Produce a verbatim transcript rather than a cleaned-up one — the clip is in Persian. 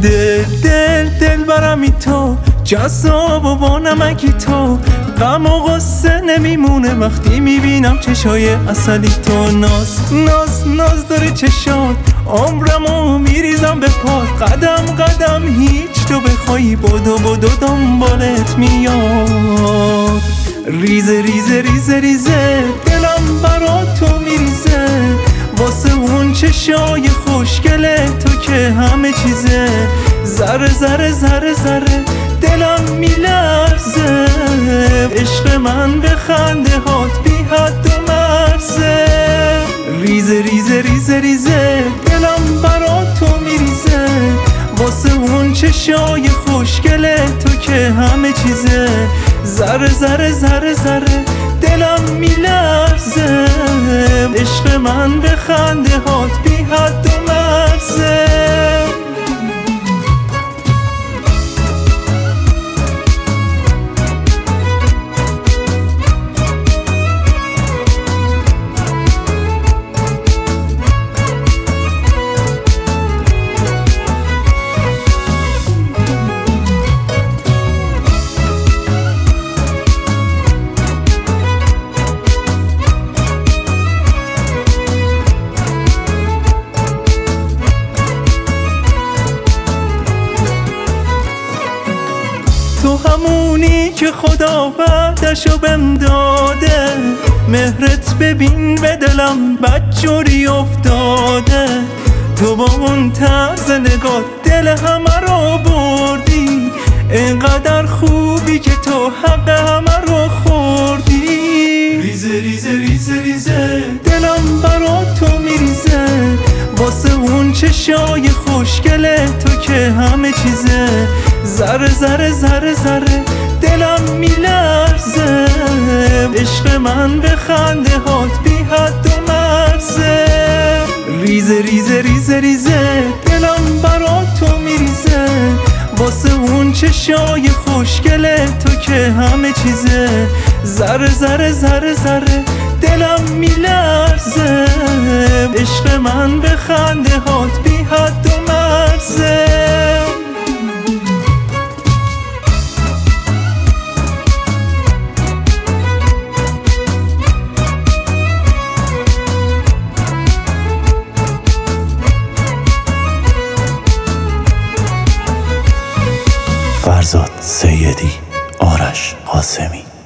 دل دل دل برمی تو جذاب و با نمکی تو، غم و غصه نمیمونه وقتی میبینم چشای اصلی تو. ناز ناز ناز داره چشات، عمرمو میریزم به پات، قدم قدم هیچ تو بخوایی بدو بدو دنبالت میاد. ریزه ریزه ریزه ریزه دلم برا تو میریزه، واسه اون چشای خوشگل تو که همه چیزه. ذره ذره ذره ذره دلم میلرزه، عشق من به خنده هات بی حد و مرزه. ریزه ریزه ریزه ریزه دلم برا تو میریزه، واسه اون چشای خوشگل تو که همه چیزه. ذره ذره ذره ذره دلم میلرزه، عشق من به خنده هات بی حد و مرزه. تو همونی که خدا بعدشو بهم داده، مهرت ببین به دلم بدجوری افتاده. تو با اون طرز نگاه دل همه رو بردی، اینقدر خوبی که تو حق همه رو خوردی. ریزه ریزه ریزه ریزه دلم برا تو میریزه، واسه اون چشای خوشگل تو که همه چیزه. ذره ذره ذره ذره دلم میلرزه، عشق من به خنده هات بی حد و مرزه. ریزه ریزه ریزه ریزه دلم برا تو میریزه، واسه اون چشای خوشگل تو که همه چیزه. ذره ذره ذره ذره دلم میلرزه، عشق من به خنده هات بی حد و مرزه. فرزاد سیدی، آرش قاسمی.